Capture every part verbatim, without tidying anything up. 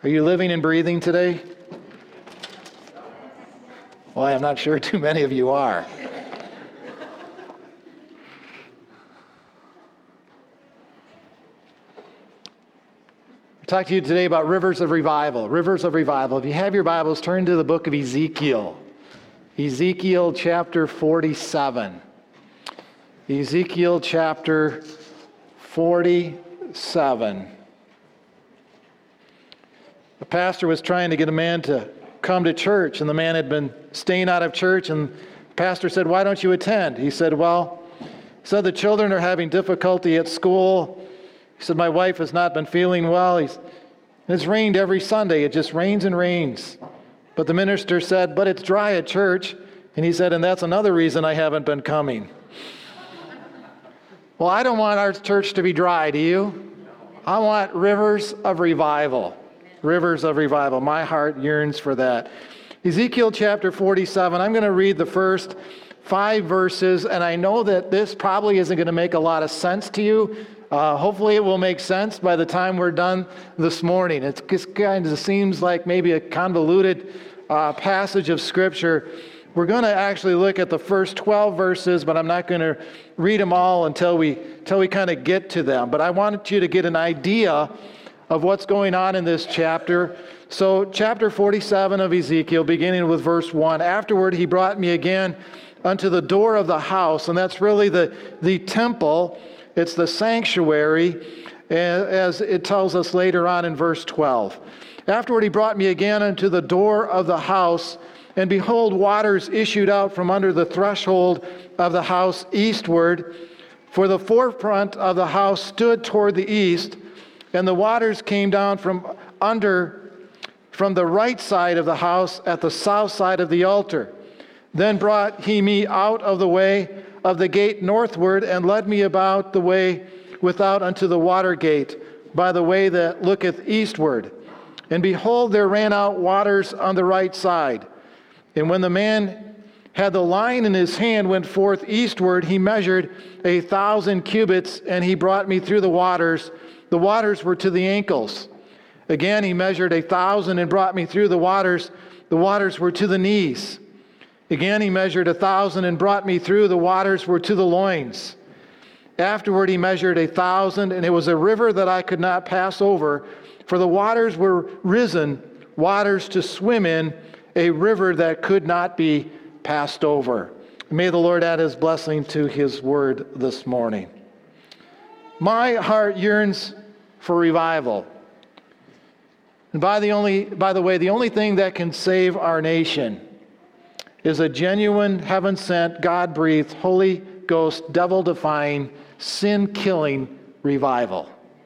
Are you living and breathing today? Well, I'm not sure too many of you are. I'll talk to you today about rivers of revival. Rivers of revival. If you have your Bibles, turn to the book of Ezekiel. Ezekiel chapter forty-seven. Ezekiel chapter forty-seven. The pastor was trying to get a man to come to church, and the man had been staying out of church, and the pastor said, "Why don't you attend?" He said, "Well," he said, "the children are having difficulty at school." He said, "My wife has not been feeling well." He's, it's rained every Sunday. It just rains and rains. But the minister said, "But it's dry at church." And he said, "And that's another reason I haven't been coming." Well, I don't want our church to be dry, do you? I want rivers of revival. Rivers of revival. My heart yearns for that. Ezekiel chapter forty-seven, I'm going to read the first five verses, and I know that this probably isn't going to make a lot of sense to you. Uh, hopefully it will make sense by the time we're done this morning. It just kind of seems like maybe a convoluted uh, passage of Scripture. We're going to actually look at the first twelve verses, but I'm not going to read them all until we, until we kind of get to them. But I wanted you to get an idea of what's going on in this chapter. So chapter forty-seven of Ezekiel, beginning with verse one. "Afterward he brought me again unto the door of the house," and that's really the, the temple. It's the sanctuary, as it tells us later on in verse twelve. "Afterward he brought me again unto the door of the house, and behold, waters issued out from under the threshold of the house eastward. For the forefront of the house stood toward the east, and the waters came down from under, from the right side of the house at the south side of the altar. Then brought he me out of the way of the gate northward, and led me about the way without unto the water gate, by the way that looketh eastward. And behold, there ran out waters on the right side. And when the man had the line in his hand, went forth eastward, he measured a thousand cubits, and he brought me through the waters. The waters were to the ankles. Again he measured a thousand and brought me through the waters. The waters were to the knees. Again he measured a thousand and brought me through. The waters were to the loins. Afterward he measured a thousand, and it was a river that I could not pass over, for the waters were risen, waters to swim in, a river that could not be passed over." May the Lord add his blessing to his word this morning. My heart yearns for revival. And by the only, by the way, the only thing that can save our nation is a genuine, heaven-sent, God-breathed, Holy Ghost, devil-defying, sin-killing revival.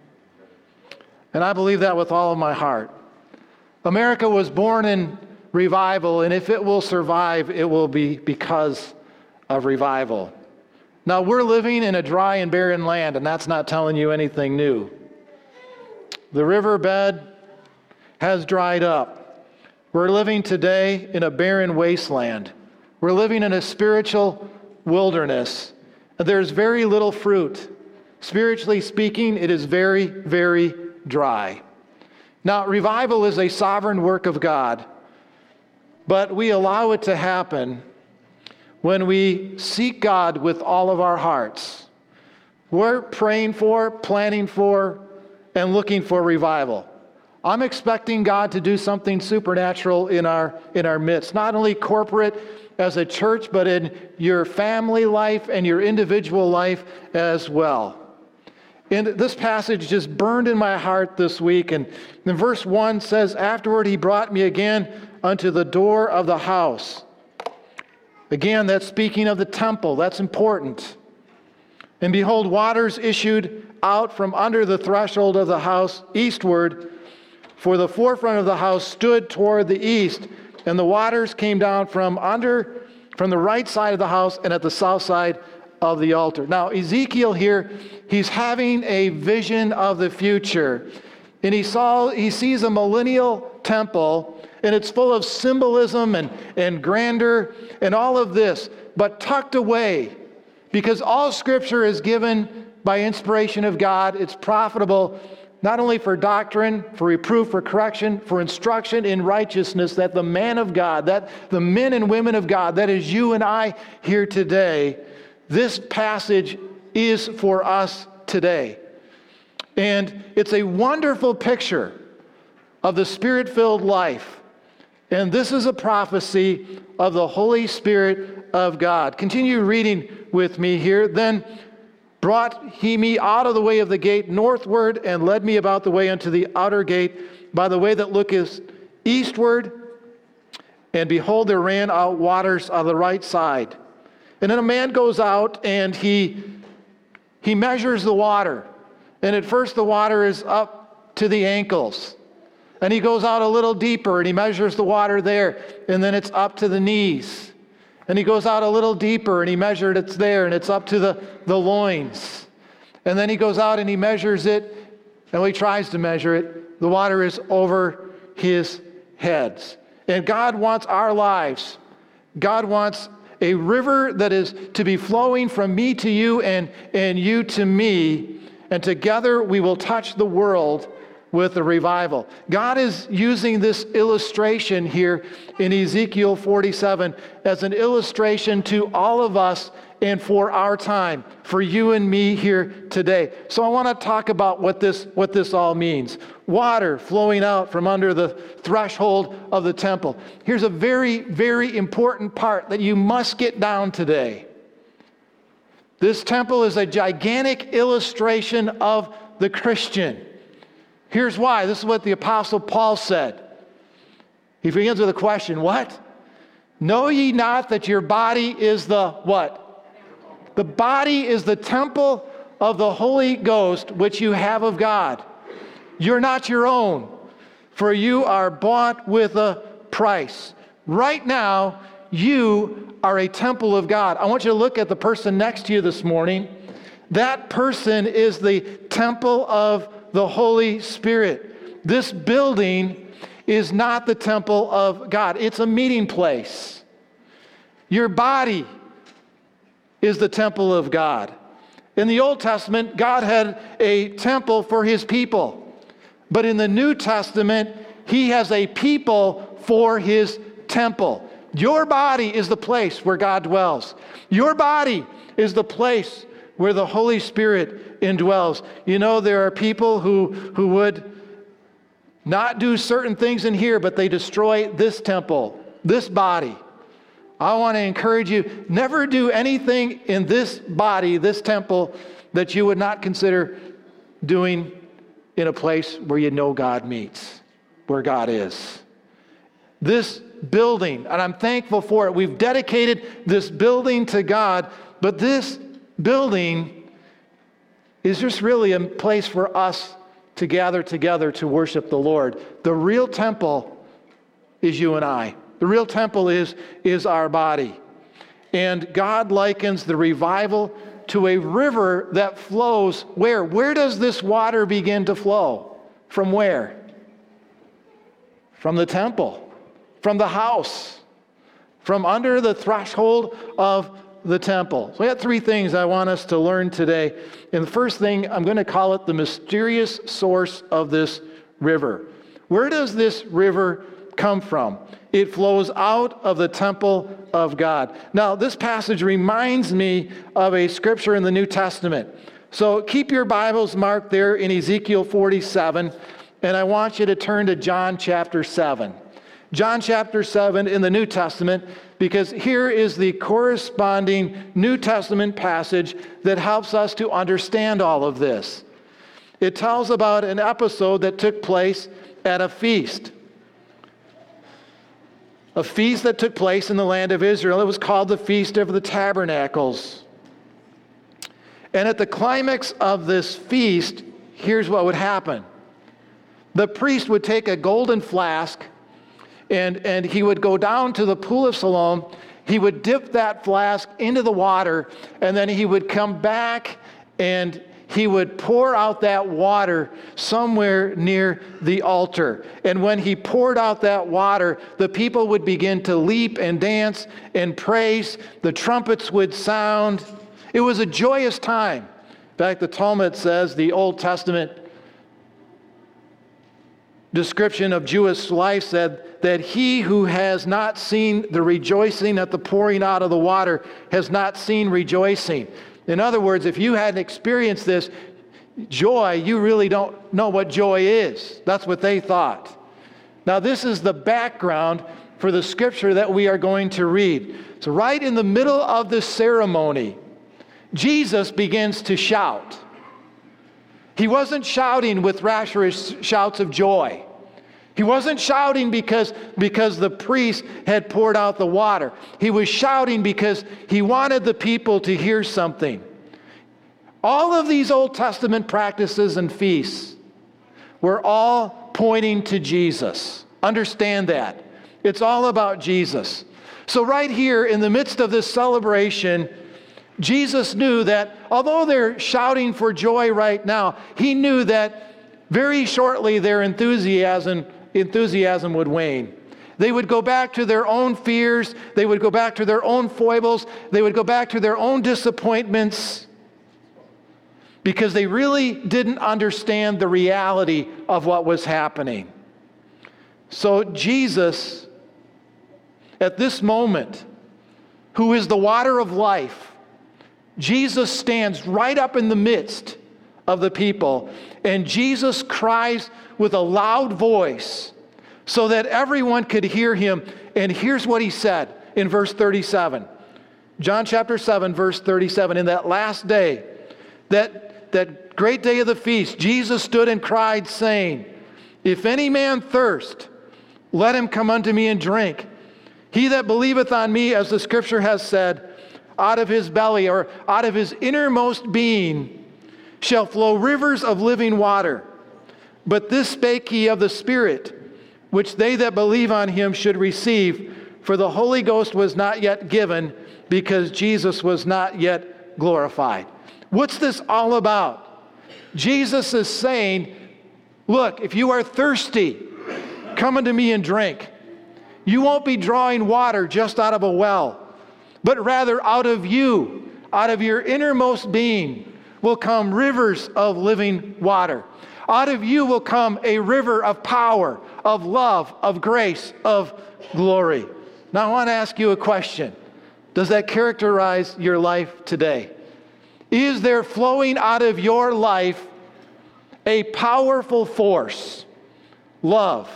And I believe that with all of my heart. America was born in revival, and if it will survive, it will be because of revival. Now, we're living in a dry and barren land, and that's not telling you anything new. The riverbed has dried up. We're living today in a barren wasteland. We're living in a spiritual wilderness. There's very little fruit. Spiritually speaking, it is very, very dry. Now, revival is a sovereign work of God, but we allow it to happen when we seek God with all of our hearts. We're praying for, planning for, and looking for revival. I'm expecting God to do something supernatural in our in our midst, not only corporate as a church, but in your family life and your individual life as well. And this passage just burned in my heart this week. And in verse one says, "Afterward he brought me again unto the door of the house." Again, that's speaking of the temple. That's important. "And behold, waters issued out from under the threshold of the house eastward, for the forefront of the house stood toward the east, and the waters came down from under, from the right side of the house and at the south side of the altar." Now, Ezekiel here, he's having a vision of the future. And he saw, he sees a millennial temple, and it's full of symbolism and, and grandeur and all of this, but tucked away, because all Scripture is given by inspiration of God. It's profitable not only for doctrine, for reproof, for correction, for instruction in righteousness, that the man of God, that the men and women of God, that is you and I here today, this passage is for us today. And it's a wonderful picture of the Spirit-filled life. And this is a prophecy of the Holy Spirit of God. Continue reading with me here. Then brought he me out of the way of the gate northward, and led me about the way unto the outer gate, by the way that looketh eastward. And behold, there ran out waters on the right side. And then a man goes out, and he, he measures the water. And at first the water is up to the ankles. And he goes out a little deeper, and he measures the water there, and then it's up to the knees. And he goes out a little deeper, and he measured it's there, and it's up to the, the loins. And then he goes out and he measures it, and when he tries to measure it, the water is over his heads. And God wants our lives. God wants a river that is to be flowing from me to you and, and you to me, and together we will touch the world with a revival. God is using this illustration here in Ezekiel forty-seven as an illustration to all of us and for our time, for you and me here today. So I want to talk about what this, what this all means. Water flowing out from under the threshold of the temple. Here's a very, very important part that you must get down today. This temple is a gigantic illustration of the Christian. Here's why. This is what the Apostle Paul said. He begins with a question. What? Know ye not that your body is the what? The body is the temple of the Holy Ghost, which you have of God. You're not your own, for you are bought with a price. Right now, you are a temple of God. I want you to look at the person next to you this morning. That person is the temple of the Holy Spirit. This building is not the temple of God. It's a meeting place. Your body is the temple of God. In the Old Testament, God had a temple for his people. But in the New Testament, he has a people for his temple. Your body is the place where God dwells. Your body is the place where the Holy Spirit indwells. You know, there are people who, who would not do certain things in here, but they destroy this temple, this body. I want to encourage you, never do anything in this body, this temple, that you would not consider doing in a place where you know God meets, where God is. This building, and I'm thankful for it, we've dedicated this building to God, but this building is just really a place for us to gather together to worship the Lord. The real temple is you and I. The real temple is, is our body. And God likens the revival to a river that flows where? Where does this water begin to flow? From where? From the temple, from the house, from under the threshold of the temple. So I got three things I want us to learn today. And the first thing, I'm going to call it the mysterious source of this river. Where does this river come from? It flows out of the temple of God. Now, this passage reminds me of a scripture in the New Testament. So keep your Bibles marked there in Ezekiel forty-seven, and I want you to turn to John chapter seven. John chapter seven in the New Testament, because here is the corresponding New Testament passage that helps us to understand all of this. It tells about an episode that took place at a feast. A feast that took place in the land of Israel. It was called the Feast of the Tabernacles. And at the climax of this feast, here's what would happen. The priest would take a golden flask, and, and he would go down to the pool of Siloam. He would dip that flask into the water, and then he would come back and he would pour out that water somewhere near the altar. And when he poured out that water, the people would begin to leap and dance and praise. The trumpets would sound. It was a joyous time. In fact, the Talmud says the Old Testament description of Jewish life said that he who has not seen the rejoicing at the pouring out of the water has not seen rejoicing. In other words, if you hadn't experienced this joy, you really don't know what joy is. That's what they thought. Now, this is the background for the scripture that we are going to read. So right in the middle of this ceremony, Jesus begins to shout. He wasn't shouting with rapturous shouts of joy. He wasn't shouting because, because the priest had poured out the water. He was shouting because he wanted the people to hear something. All of these Old Testament practices and feasts were all pointing to Jesus. Understand that. It's all about Jesus. So right here in the midst of this celebration, Jesus knew that although they're shouting for joy right now, he knew that very shortly their enthusiasm, enthusiasm would wane. They would go back to their own fears. They would go back to their own foibles. They would go back to their own disappointments because they really didn't understand the reality of what was happening. So Jesus, at this moment, who is the water of life, Jesus stands right up in the midst of the people, and Jesus cries with a loud voice so that everyone could hear him. And here's what he said in verse thirty-seven. John chapter seven, verse thirty-seven. In that last day, that, that great day of the feast, Jesus stood and cried, saying, "If any man thirst, let him come unto me and drink. He that believeth on me, as the scripture has said, out of his belly," or out of his innermost being, "shall flow rivers of living water. But this spake he of the Spirit, which they that believe on him should receive. For the Holy Ghost was not yet given, because Jesus was not yet glorified." What's this all about? Jesus is saying, look, if you are thirsty, come unto me and drink. You won't be drawing water just out of a well, but rather out of you, out of your innermost being, will come rivers of living water. Out of you will come a river of power, of love, of grace, of glory. Now I want to ask you a question. Does that characterize your life today? Is there flowing out of your life a powerful force, love,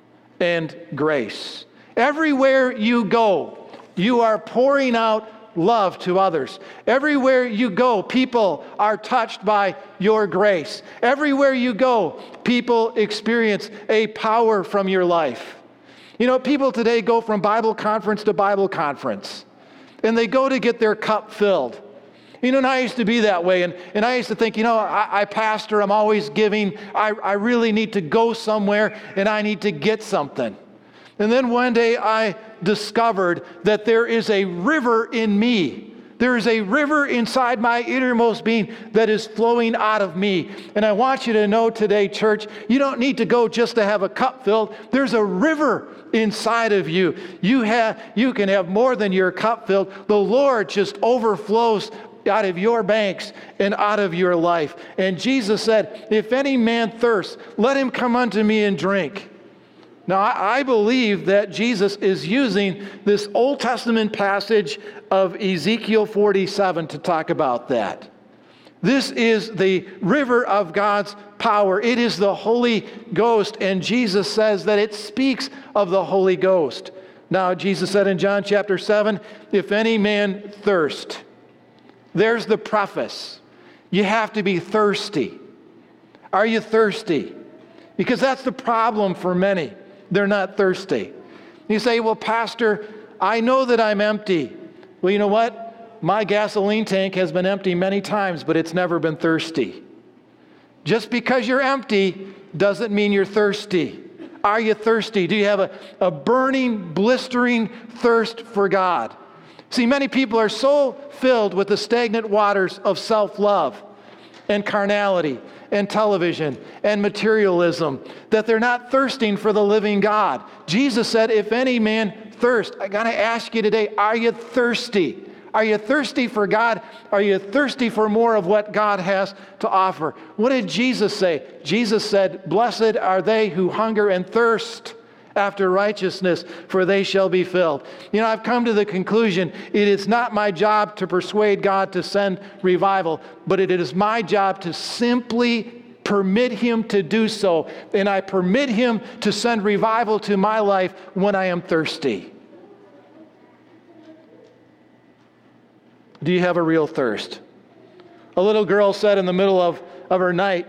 and grace? Everywhere you go, you are pouring out love to others. Everywhere you go, people are touched by your grace. Everywhere you go, people experience a power from your life. You know, people today go from Bible conference to Bible conference, and they go to get their cup filled. You know, and I used to be that way, and, and I used to think, you know, I, I pastor, I'm always giving, I, I really need to go somewhere, and I need to get something. And then one day I discovered that there is a river in me. There is a river inside my innermost being that is flowing out of me. And I want you to know today, church, you don't need to go just to have a cup filled. There's a river inside of you. You have, you can have more than your cup filled. The Lord just overflows out of your banks and out of your life. And Jesus said, "If any man thirst, let him come unto me and drink." Now, I believe that Jesus is using this Old Testament passage of Ezekiel forty-seven to talk about that. This is the river of God's power. It is the Holy Ghost, and Jesus says that it speaks of the Holy Ghost. Now, Jesus said in John chapter seven, "If any man thirst," there's the preface. You have to be thirsty. Are you thirsty? Because that's the problem for many. They're not thirsty. You say, "Well, Pastor, I know that I'm empty." Well, you know what? My gasoline tank has been empty many times, but it's never been thirsty. Just because you're empty doesn't mean you're thirsty. Are you thirsty? Do you have a, a burning, blistering thirst for God? See, many people are so filled with the stagnant waters of self-love and carnality and television and materialism that they're not thirsting for the living God. Jesus said, "If any man thirst," I got to ask you today, are you thirsty? Are you thirsty for God? Are you thirsty for more of what God has to offer? What did Jesus say? Jesus said, "Blessed are they who hunger and thirst after righteousness, for they shall be filled." You know, I've come to the conclusion, it is not my job to persuade God to send revival, but it is my job to simply permit Him to do so. And I permit Him to send revival to my life when I am thirsty. Do you have a real thirst? A little girl said in the middle of, of her night,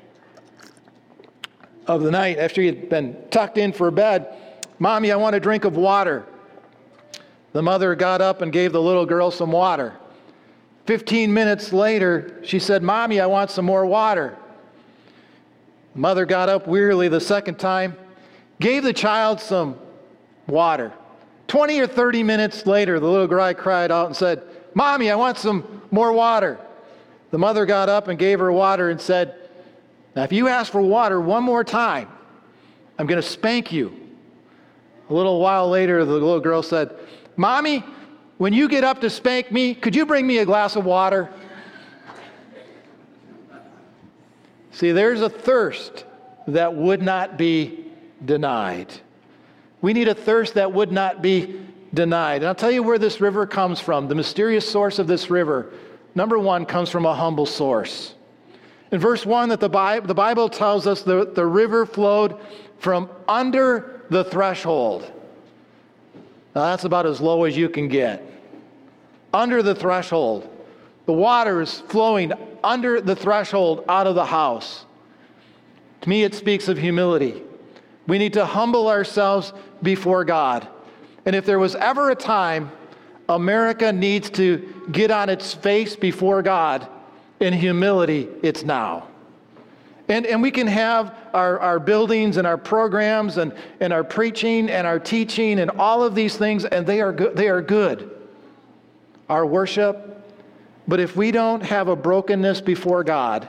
of the night, after she had been tucked in for bed, "Mommy, I want a drink of water." The mother got up and gave the little girl some water. Fifteen minutes later, she said, "Mommy, I want some more water." The mother got up wearily the second time, gave the child some water. Twenty or thirty minutes later, the little girl cried out and said, "Mommy, I want some more water." The mother got up and gave her water and said, "Now, if you ask for water one more time, I'm going to spank you." A little while later, the little girl said, "Mommy, when you get up to spank me, could you bring me a glass of water?" See, there's a thirst that would not be denied. We need a thirst that would not be denied. And I'll tell you where this river comes from. The mysterious source of this river, number one, comes from a humble source. In verse one, that the Bible, the Bible tells us the, the river flowed from under the threshold. Now that's about as low as you can get. Under the threshold. The water is flowing under the threshold out of the house. To me, it speaks of humility. We need to humble ourselves before God. And if there was ever a time America needs to get on its face before God in humility, it's now. And, and we can have our, our buildings and our programs and, and our preaching and our teaching and all of these things, and they are good. They are good. Our worship. But if we don't have a brokenness before God,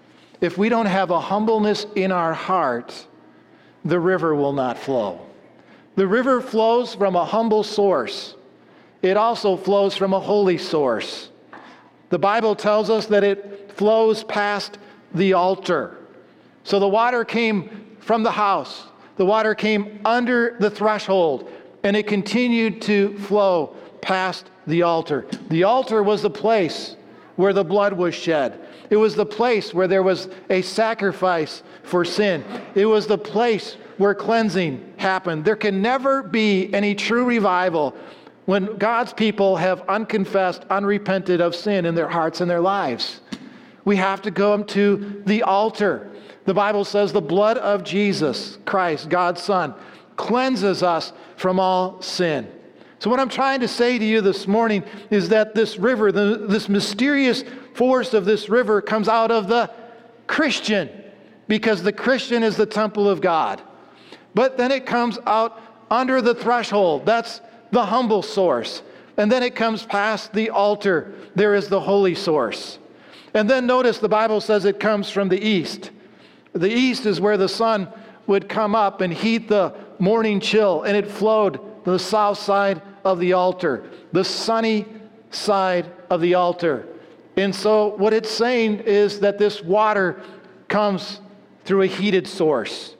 if we don't have a humbleness in our heart, the river will not flow. The river flows from a humble source. It also flows from a holy source. The Bible tells us that it flows past the altar. So the water came from the house. The water came under the threshold, and it continued to flow past the altar. The altar was the place where the blood was shed. It was the place where there was a sacrifice for sin. It was the place where cleansing happened. There can never be any true revival when God's people have unconfessed, unrepented of sin in their hearts and their lives. We have to go to the altar. The Bible says the blood of Jesus Christ, God's Son, cleanses us from all sin. So what I'm trying to say to you this morning is that this river, the, this mysterious force of this river comes out of the Christian, because the Christian is the temple of God. But then it comes out under the threshold. That's the humble source. And then it comes past the altar. There is the holy source. And then notice the Bible says it comes from the east. The east is where the sun would come up and heat the morning chill, and it flowed to the south side of the altar, the sunny side of the altar. And so what it's saying is that this water comes through a heated source.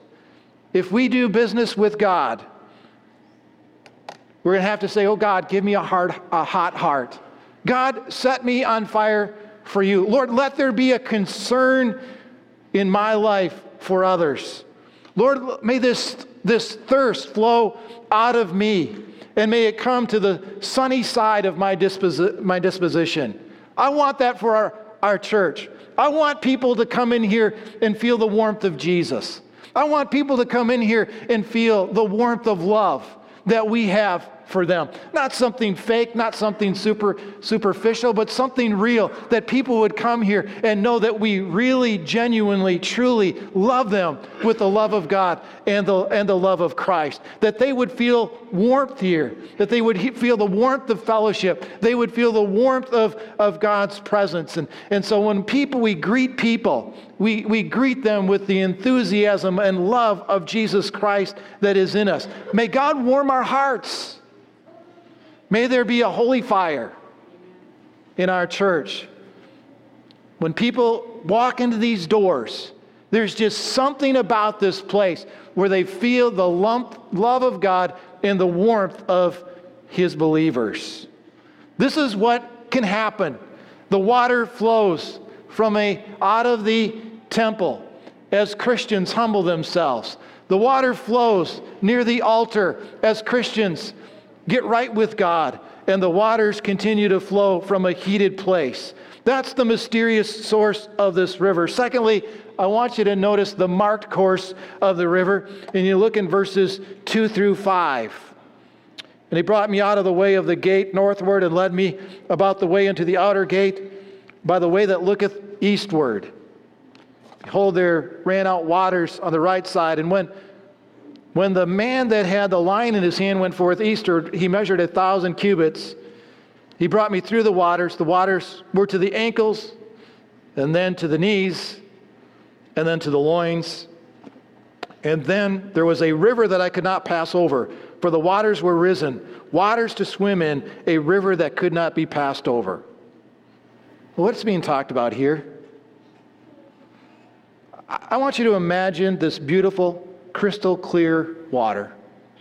If we do business with God, we're going to have to say, "Oh God, give me a hard, a hot heart. God, set me on fire for you. Lord, let there be a concern in my life for others. Lord, may this, this thirst flow out of me, and may it come to the sunny side of my, disposi- my disposition." I want that for our, our church. I want people to come in here and feel the warmth of Jesus. I want people to come in here and feel the warmth of love that we have for them. Not something fake, not something super superficial, but something real, that people would come here and know that we really, genuinely, truly love them with the love of God and the, and the love of Christ. That they would feel warmth here, that they would he- feel the warmth of fellowship. They would feel the warmth of, of God's presence. And, and so when people, we greet people, we, we greet them with the enthusiasm and love of Jesus Christ that is in us. May God warm our hearts. May there be a holy fire in our church. When people walk into these doors, there's just something about this place where they feel the lump, love of God and the warmth of His believers. This is what can happen. The water flows from a, out of the temple as Christians humble themselves. The water flows near the altar as Christians get right with God, and the waters continue to flow from a heated place. That's the mysterious source of this river. Secondly, I want you to notice the marked course of the river, and you look in verses two through five. And he brought me out of the way of the gate northward and led me about the way into the outer gate by the way that looketh eastward. Behold, there ran out waters on the right side, and when when the man that had the line in his hand went forth eastward, he measured a thousand cubits. He brought me through the waters. The waters were to the ankles, and then to the knees, and then to the loins. And then there was a river that I could not pass over, for the waters were risen, waters to swim in, a river that could not be passed over. What's being talked about here? I want you to imagine this beautiful, crystal clear water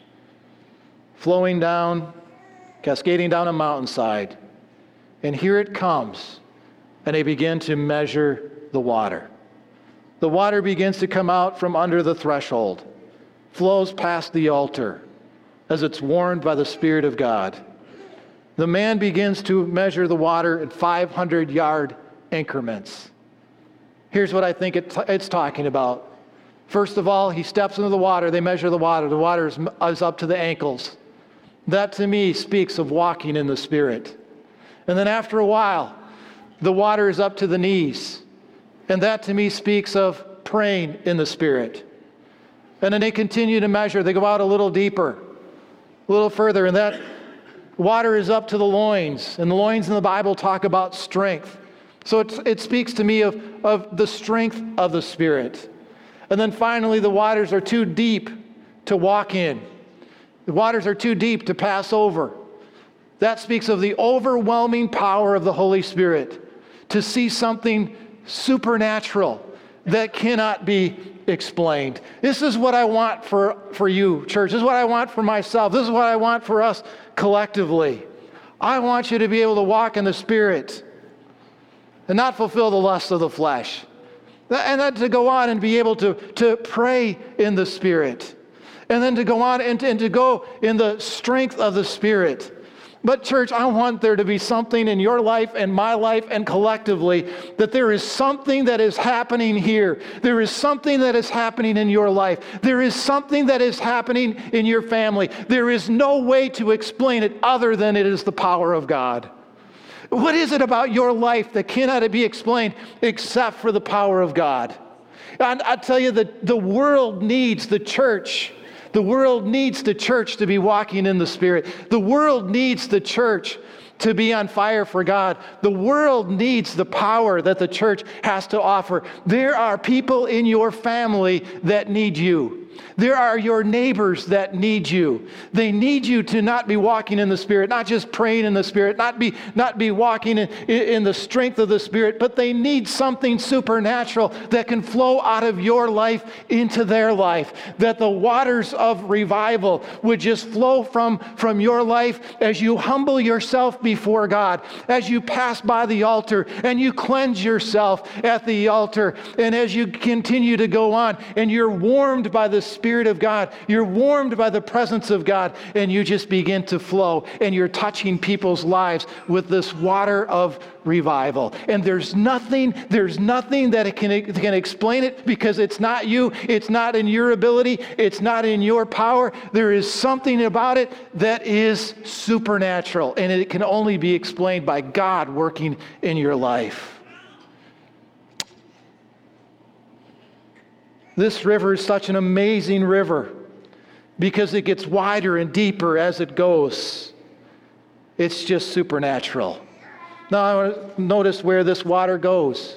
flowing down, cascading down a mountainside. And here it comes, and they begin to measure the water. The water begins to come out from under the threshold, flows past the altar as it's warmed by the Spirit of God. The man begins to measure the water in five hundred yard increments. Here's what I think it t- it's talking about. First of all, he steps into the water. They measure the water. The water is, is up to the ankles. That to me speaks of walking in the Spirit. And then after a while, the water is up to the knees. And that to me speaks of praying in the Spirit. And then they continue to measure. They go out a little deeper, a little further, and that water is up to the loins. And the loins in the Bible talk about strength. So it, it speaks to me of, of the strength of the Spirit. And then finally, the waters are too deep to walk in. The waters are too deep to pass over. That speaks of the overwhelming power of the Holy Spirit to see something supernatural that cannot be explained. This is what I want for, for you, church. This is what I want for myself. This is what I want for us collectively. I want you to be able to walk in the Spirit and not fulfill the lusts of the flesh. And then to go on and be able to, to pray in the Spirit. And then to go on and, and to go in the strength of the Spirit. But church, I want there to be something in your life and my life and collectively that there is something that is happening here. There is something that is happening in your life. There is something that is happening in your family. There is no way to explain it other than it is the power of God. What is it about your life that cannot be explained except for the power of God? And I tell you that the world needs the church. The world needs the church to be walking in the Spirit. The world needs the church to be on fire for God. The world needs the power that the church has to offer. There are people in your family that need you. There are your neighbors that need you. They need you to not be walking in the Spirit, not just praying in the Spirit, not be not be walking in, in the strength of the Spirit, but they need something supernatural that can flow out of your life into their life. That the waters of revival would just flow from, from your life as you humble yourself before God, as you pass by the altar and you cleanse yourself at the altar, and as you continue to go on and you're warmed by the Spirit of God, you're warmed by the presence of God, and you just begin to flow, and you're touching people's lives with this water of revival. And there's nothing, there's nothing that it can, it can explain it, because it's not you, it's not in your ability, it's not in your power. There is something about it that is supernatural, and it can only be explained by God working in your life. This river is such an amazing river because it gets wider and deeper as it goes. It's just supernatural. Now, I want to notice where this water goes.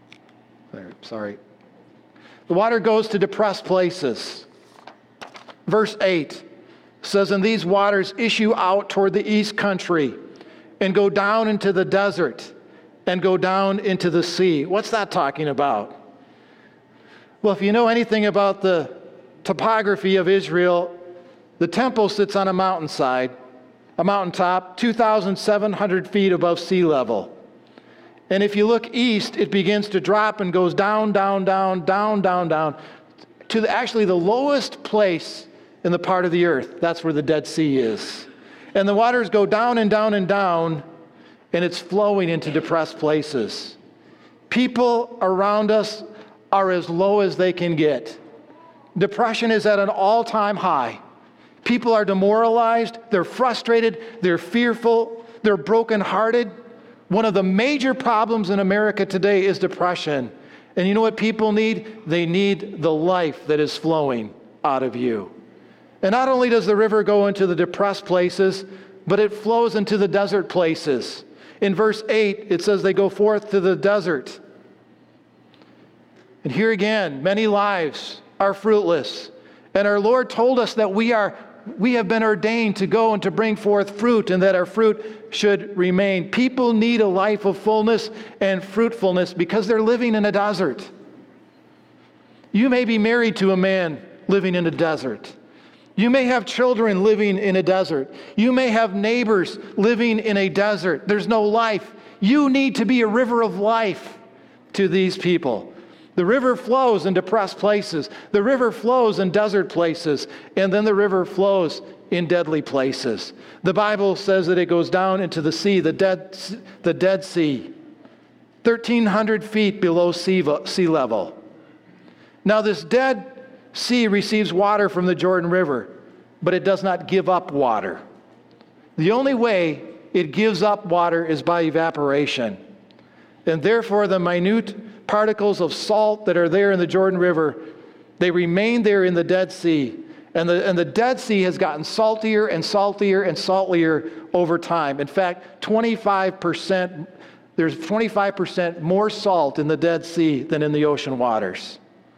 Sorry. The water goes to depressed places. Verse eight says, and these waters issue out toward the east country and go down into the desert and go down into the sea. What's that talking about? Well, if you know anything about the topography of Israel, the temple sits on a mountainside, a mountaintop, two thousand seven hundred feet above sea level. And if you look east, it begins to drop and goes down, down, down, down, down, down, to the, actually the lowest place in the part of the earth. That's where the Dead Sea is. And the waters go down and down and down, and it's flowing into depressed places. People around us are as low as they can get. Depression is at an all-time high. People are demoralized, they're frustrated, they're fearful, they're brokenhearted. One of the major problems in America today is depression. And you know what people need? They need the life that is flowing out of you. And not only does the river go into the depressed places, but it flows into the desert places. In verse eight, it says they go forth to the desert. And here again, many lives are fruitless. And our Lord told us that we are we have been ordained to go and to bring forth fruit, and that our fruit should remain. People need a life of fullness and fruitfulness because they're living in a desert. You may be married to a man living in a desert. You may have children living in a desert. You may have neighbors living in a desert. There's no life. You need to be a river of life to these people. The river flows in depressed places. The river flows in desert places. And then the river flows in deadly places. The Bible says that it goes down into the sea, the Dead, the Dead Sea, thirteen hundred feet below sea, sea level. Now this Dead Sea receives water from the Jordan River, but it does not give up water. The only way it gives up water is by evaporation. And therefore the minute particles of salt that are there in the Jordan River, they remain there in the Dead Sea. And the, and the Dead Sea has gotten saltier and saltier and saltier over time. In fact, twenty-five percent, there's twenty-five percent more salt in the Dead Sea than in the ocean waters.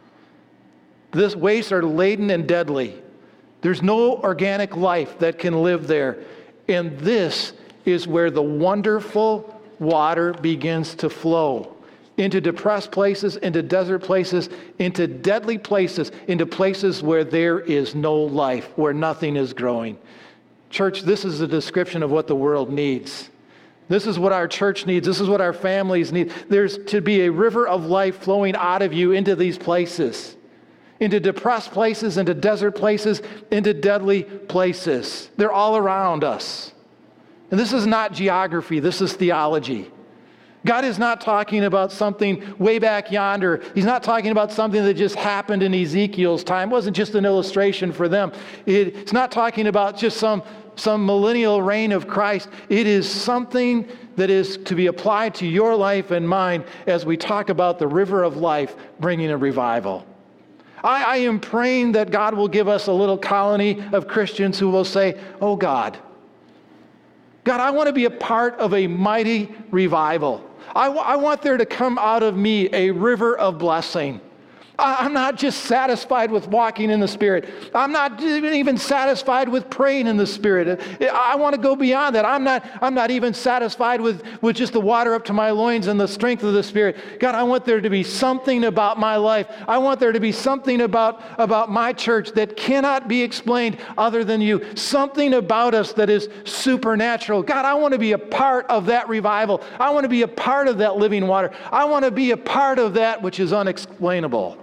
This wastes are laden and deadly. There's no organic life that can live there. And this is where the wonderful water begins to flow. Into depressed places, into desert places, into deadly places, into places where there is no life, where nothing is growing. Church, this is a description of what the world needs. This is what our church needs. This is what our families need. There's to be a river of life flowing out of you into these places, into depressed places, into desert places, into deadly places. They're all around us. And this is not geography. This is theology. God is not talking about something way back yonder. He's not talking about something that just happened in Ezekiel's time. It wasn't just an illustration for them. It, it's not talking about just some, some millennial reign of Christ. It is something that is to be applied to your life and mine as we talk about the river of life bringing a revival. I, I am praying that God will give us a little colony of Christians who will say, oh God, God, I want to be a part of a mighty revival. I, w- I want there to come out of me a river of blessing. I- I'm not just satisfied with walking in the Spirit. I'm not even satisfied with praying in the Spirit. I want to go beyond that. I'm not, I'm not even satisfied with, with just the water up to my loins and the strength of the Spirit. God, I want there to be something about my life. I want there to be something about, about my church that cannot be explained other than you. Something about us that is supernatural. God, I want to be a part of that revival. I want to be a part of that living water. I want to be a part of that which is unexplainable.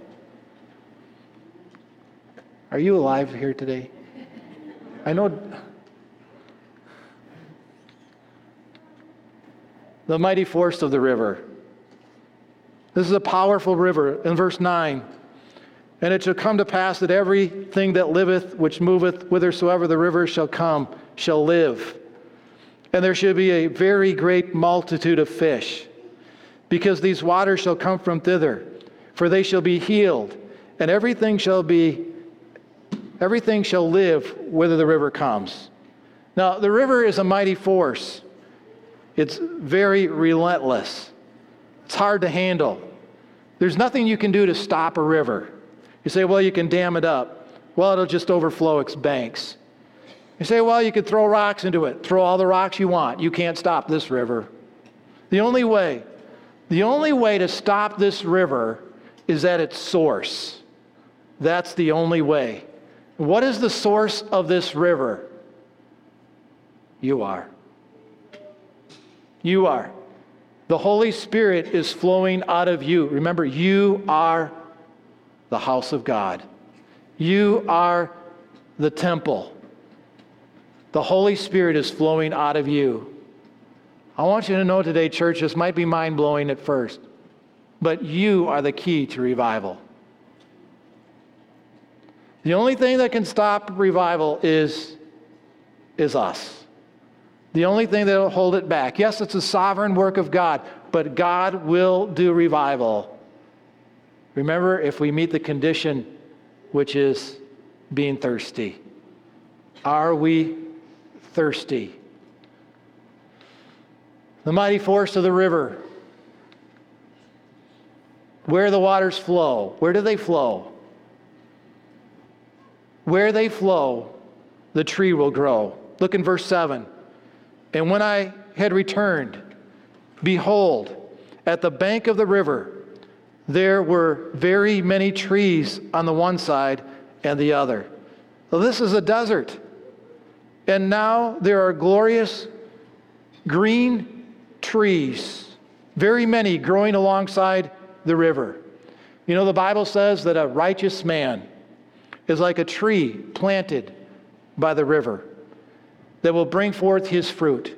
Are you alive here today? I know the mighty force of the river. This is a powerful river. In verse nine, and it shall come to pass that everything that liveth, which moveth whithersoever the river shall come, shall live. And there shall be a very great multitude of fish, because these waters shall come from thither, for they shall be healed, and everything shall be Everything shall live whither the river comes. Now, the river is a mighty force. It's very relentless. It's hard to handle. There's nothing you can do to stop a river. You say, well, you can dam it up. Well, it'll just overflow its banks. You say, well, you could throw rocks into it. Throw all the rocks you want. You can't stop this river. The only way, the only way to stop this river is at its source. That's the only way. What is the source of this river? You are. You are. The Holy Spirit is flowing out of you. Remember, you are the house of God. You are the temple. The Holy Spirit is flowing out of you. I want you to know today, church, this might be mind-blowing at first, but you are the key to revival. The only thing that can stop revival is, is us. The only thing that will hold it back. Yes, it's a sovereign work of God, but God will do revival. Remember, if we meet the condition, which is being thirsty. Are we thirsty? The mighty force of the river. Where the waters flow. Where do they flow? Where they flow, the tree will grow. Look in verse seven. And when I had returned, behold, at the bank of the river, there were very many trees on the one side and the other. Well, this is a desert. And now there are glorious green trees, very many growing alongside the river. You know, the Bible says that a righteous man is like a tree planted by the river that will bring forth his fruit.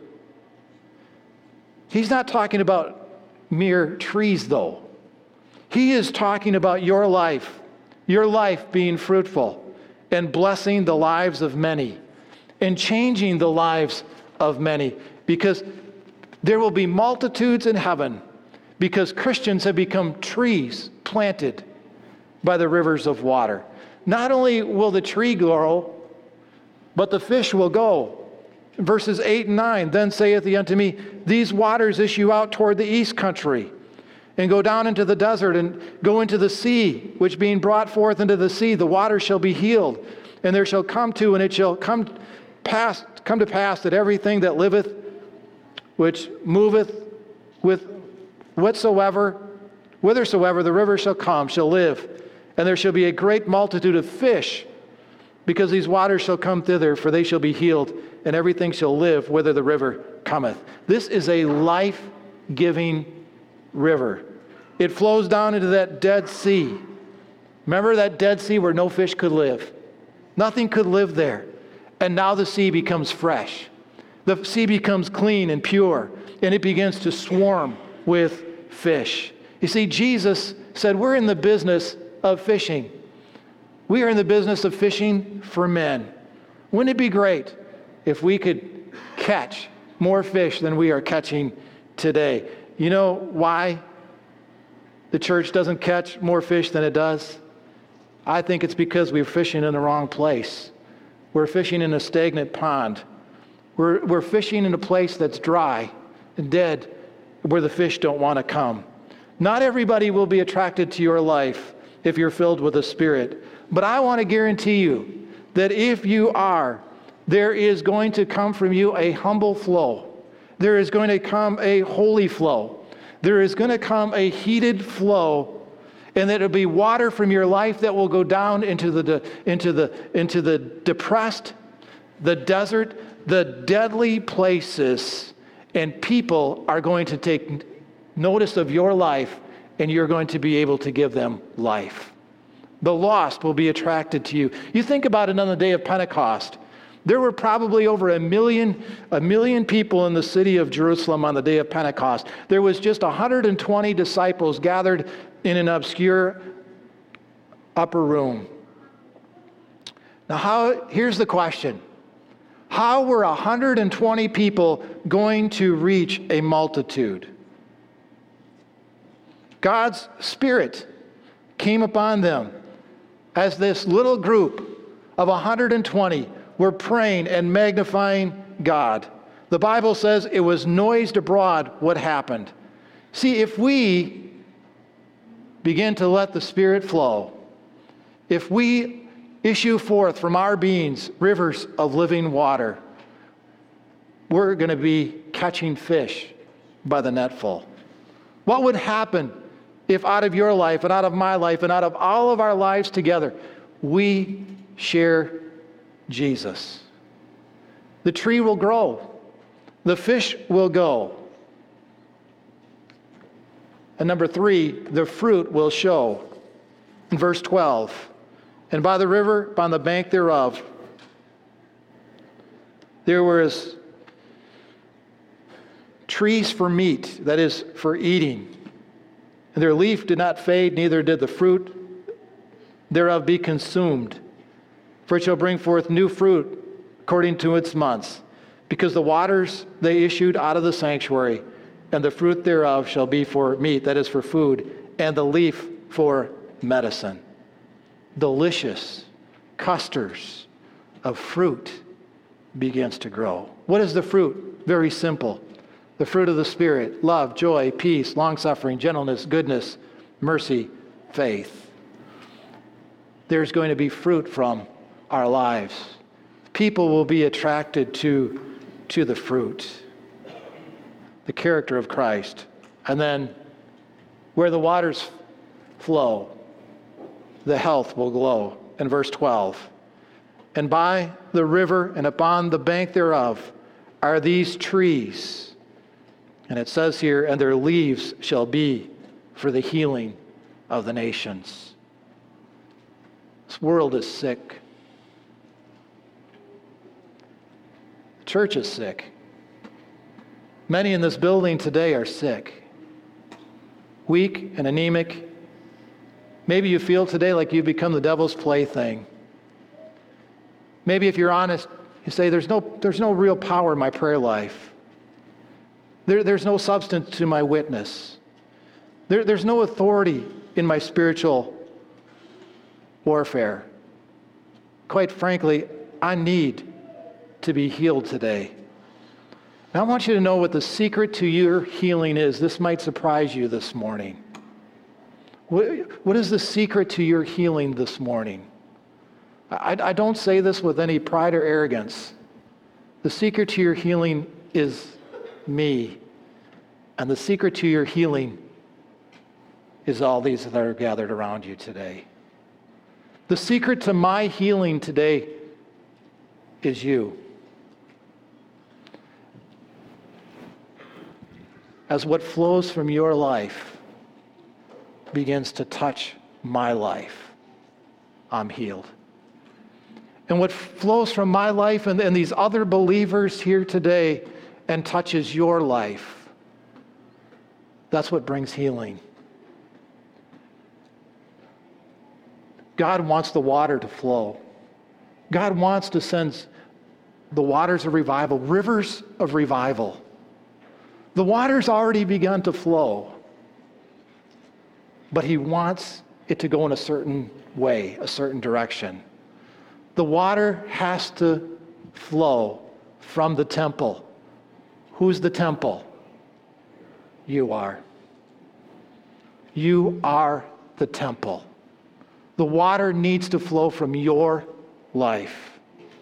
He's not talking about mere trees, though. He is talking about your life, your life being fruitful and blessing the lives of many and changing the lives of many, because there will be multitudes in heaven because Christians have become trees planted by the rivers of water. Not only will the tree grow, but the fish will go. Verses eight and nine, then saith he unto me, these waters issue out toward the east country, and go down into the desert, and go into the sea, which being brought forth into the sea, the waters shall be healed. And there shall come to, and it shall come pass, come to pass that everything that liveth, which moveth with whatsoever, whithersoever the river shall come, shall live. And there shall be a great multitude of fish, because these waters shall come thither, for they shall be healed, and everything shall live whither the river cometh. This is a life-giving river. It flows down into that Dead Sea. Remember that Dead Sea where no fish could live? Nothing could live there. And now the sea becomes fresh. The sea becomes clean and pure, and it begins to swarm with fish. You see, Jesus said, we're in the business of fishing. We are in the business of fishing for men. Wouldn't it be great if we could catch more fish than we are catching today? You know why the church doesn't catch more fish than it does? I think it's because we're fishing in the wrong place. We're fishing in a stagnant pond. We're, we're fishing in a place that's dry and dead, where the fish don't want to come. Not everybody will be attracted to your life if you're filled with the Spirit. But I want to guarantee you that if you are, there is going to come from you a humble flow. There is going to come a holy flow. There is going to come a heated flow, and that it'll be water from your life that will go down into the into the into the depressed, the desert, the deadly places, and people are going to take notice of your life, and you're going to be able to give them life. The lost will be attracted to you. You think about it on the day of Pentecost. There were probably over a million, a million people in the city of Jerusalem on the day of Pentecost. There was just one hundred twenty disciples gathered in an obscure upper room. Now, how, here's the question. How were one hundred twenty people going to reach a multitude? God's Spirit came upon them as this little group of one hundred twenty were praying and magnifying God. The Bible says it was noised abroad what happened. See, if we begin to let the Spirit flow, if we issue forth from our beings rivers of living water. We're going to be catching fish by the netful. What would happen if out of your life and out of my life and out of all of our lives together, we share Jesus? The tree will grow. The fish will go. And number three, the fruit will show. In verse twelve, and by the river, by the bank thereof, there was trees for meat, that is, for eating. And their leaf did not fade, neither did the fruit thereof be consumed. For it shall bring forth new fruit according to its months, because the waters they issued out of the sanctuary, and the fruit thereof shall be for meat, that is, for food, and the leaf for medicine. Delicious clusters of fruit begins to grow. What is the fruit? Very simple. The fruit of the Spirit: love, joy, peace, long-suffering, gentleness, goodness, mercy, faith. There's going to be fruit from our lives. People will be attracted to, to the fruit, the character of Christ. And then where the waters flow, the health will glow. In verse twelve, and by the river and upon the bank thereof are these trees. And it says here, and their leaves shall be for the healing of the nations. This world is sick. The church is sick. Many in this building today are sick, weak and anemic. Maybe you feel today like you've become the devil's plaything. Maybe if you're honest, you say, there's no, there's no real power in my prayer life. There, there's no substance to my witness. There, there's no authority in my spiritual warfare. Quite frankly, I need to be healed today. And I want you to know what the secret to your healing is. This might surprise you this morning. What, what is the secret to your healing this morning? I, I don't say this with any pride or arrogance. The secret to your healing is me. And the secret to your healing is all these that are gathered around you today. The secret to my healing today is you. As what flows from your life begins to touch my life, I'm healed. And what flows from my life and, and these other believers here today and touches your life, that's what brings healing. God wants the water to flow. God wants to send the waters of revival, rivers of revival. The water's already begun to flow, but he wants it to go in a certain way, a certain direction. The water has to flow from the temple. Who's the temple? You are. You are the temple. The water needs to flow from your life.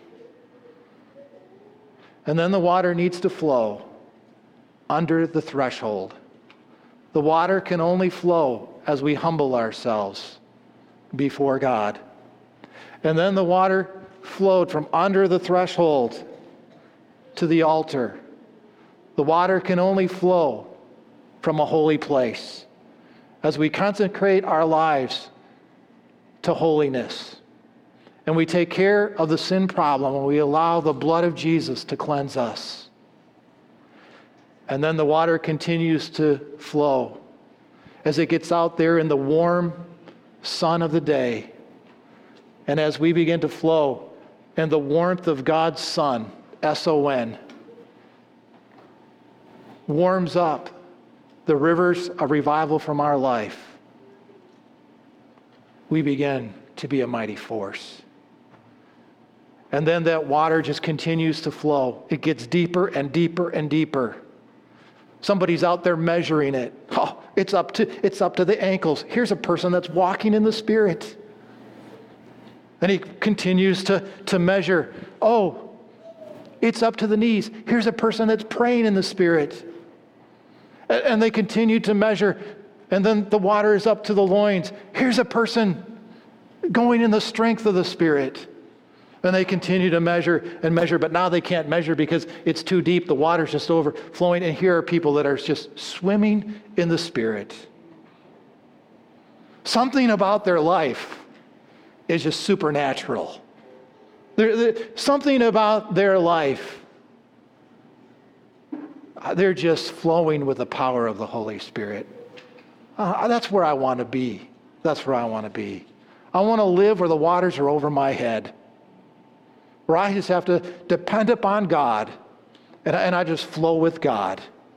And then the water needs to flow under the threshold. The water can only flow as we humble ourselves before God. And then the water flowed from under the threshold to the altar. The water can only flow from a holy place as we consecrate our lives to holiness. And we take care of the sin problem and we allow the blood of Jesus to cleanse us. And then the water continues to flow as it gets out there in the warm sun of the day. And as we begin to flow in the warmth of God's Son, S O N, warms up the rivers of revival from our life, we begin to be a mighty force. And then that water just continues to flow. It gets deeper and deeper and deeper. Somebody's out there measuring it. Oh, it's up to, it's up to the ankles. Here's a person that's walking in the Spirit. And he continues to, to measure. Oh, it's up to the knees. Here's a person that's praying in the Spirit. And, and they continue to measure. And then the water is up to the loins. Here's a person going in the strength of the Spirit. And they continue to measure and measure, but now they can't measure because it's too deep. The water's just overflowing. And here are people that are just swimming in the Spirit. Something about their life is just supernatural. There, there, something about their life, they're just flowing with the power of the Holy Spirit. Uh, that's where I want to be. That's where I want to be. I want to live where the waters are over my head, where I just have to depend upon God, and, and I just flow with God.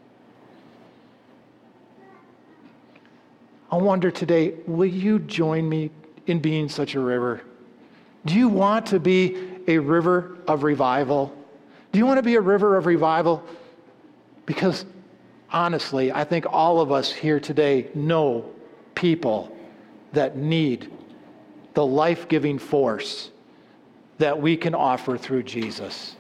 I wonder today, will you join me in being such a river? Do you want to be a river of revival? Do you want to be a river of revival? Because honestly, I think all of us here today know people that need the life-giving force that we can offer through Jesus.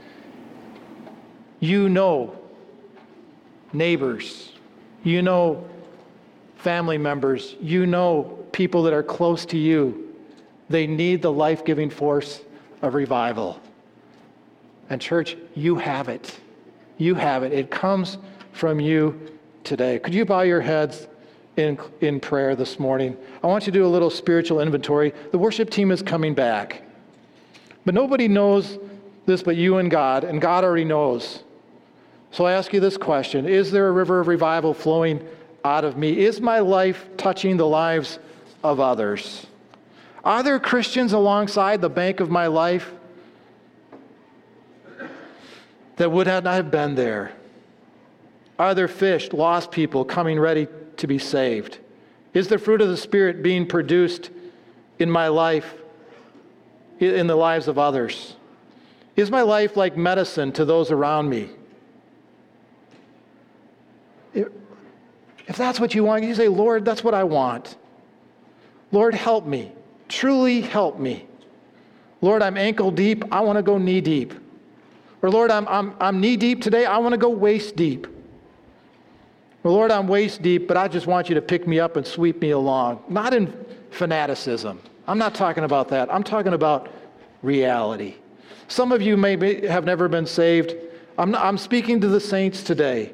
You know neighbors, you know family members, you know people that are close to you. They need the life-giving force of revival. And church, you have it. You have it. It comes from you today. Could you bow your heads in, in prayer this morning? I want you to do a little spiritual inventory. The worship team is coming back. But nobody knows this but you and God, and God already knows. So I ask you this question: is there a river of revival flowing out of me? Is my life touching the lives of others? Are there Christians alongside the bank of my life that would not have been there? Are there fish, lost people coming ready to be saved? Is the fruit of the Spirit being produced in my life, in the lives of others? Is my life like medicine to those around me? If that's what you want, you say, Lord, that's what I want. Lord, help me. Truly help me. Lord, I'm ankle deep. I want to go knee deep. Or Lord, I'm, I'm, I'm knee deep today. I want to go waist deep. Or Lord, I'm waist deep, but I just want you to pick me up and sweep me along. Not in fanaticism. I'm not talking about that. I'm talking about reality. Some of you may be, have never been saved. I'm, not, I'm speaking to the saints today.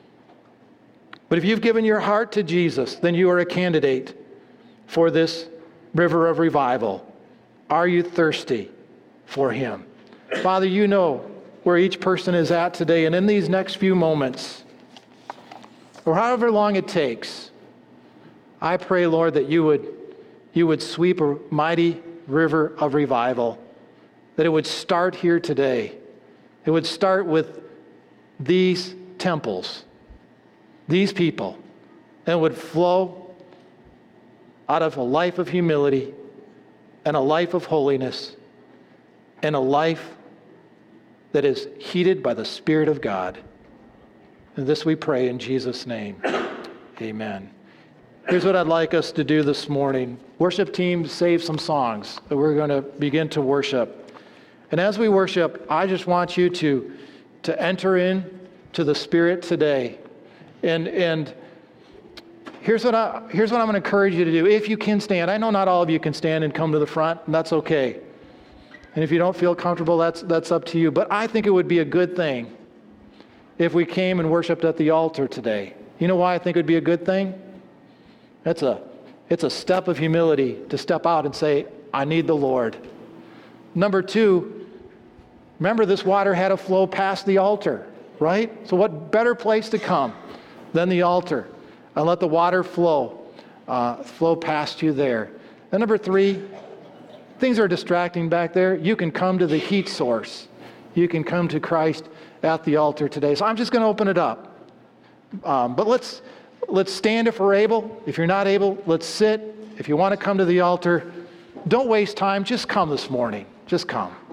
But if you've given your heart to Jesus, then you are a candidate for this river of revival. Are you thirsty for Him? Father, you know where each person is at today, and in these next few moments, or however long it takes, I pray, Lord, that you would, you would sweep a mighty river of revival, that it would start here today. It would start with these temples, these people, and would flow out of a life of humility and a life of holiness and a life that is heated by the Spirit of God. And this we pray in Jesus' name. Amen. Here's what I'd like us to do this morning. Worship team, save some songs that we're going to begin to worship. And as we worship, I just want you to, to enter in to the Spirit today. And and here's what I here's what I'm going to encourage you to do. If you can stand, I know not all of you can stand and come to the front, and that's okay. And if you don't feel comfortable, that's that's up to you. But I think it would be a good thing if we came and worshiped at the altar today. You know why I think it would be a good thing? It's a it's a step of humility to step out and say, I need the Lord. Number two, remember this water had to flow past the altar, right? So what better place to come than the altar, and let the water flow, uh, flow past you there. And number three, things are distracting back there. You can come to the heat source. You can come to Christ at the altar today. So I'm just going to open it up. Um, but let's let's stand if we're able. If you're not able, let's sit. If you want to come to the altar, don't waste time. Just come this morning. Just come.